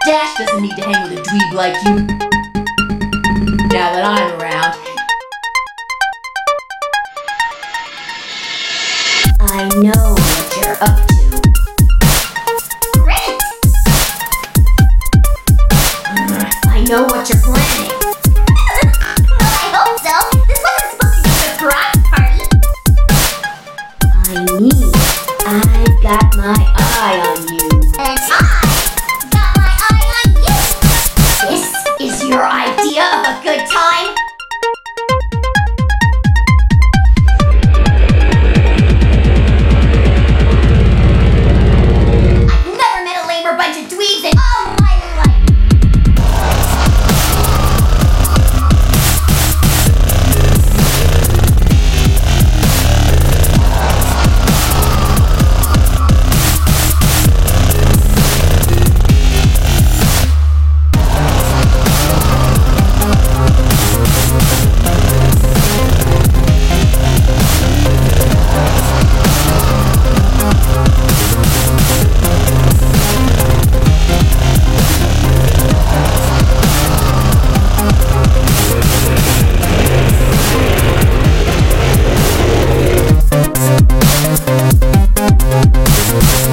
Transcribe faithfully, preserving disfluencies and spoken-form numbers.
Dash doesn't need to hang with a dweeb like you. Now that I'm around. I know what you're up to. Great! I know what you're planning. Well, I hope so. This wasn't supposed to be a surprise party. I mean, I've got my eye on you. And I've got my eye on you. This is your idea of a good time? I've never met a lamer bunch of dweebs in all my life. We'll be right back.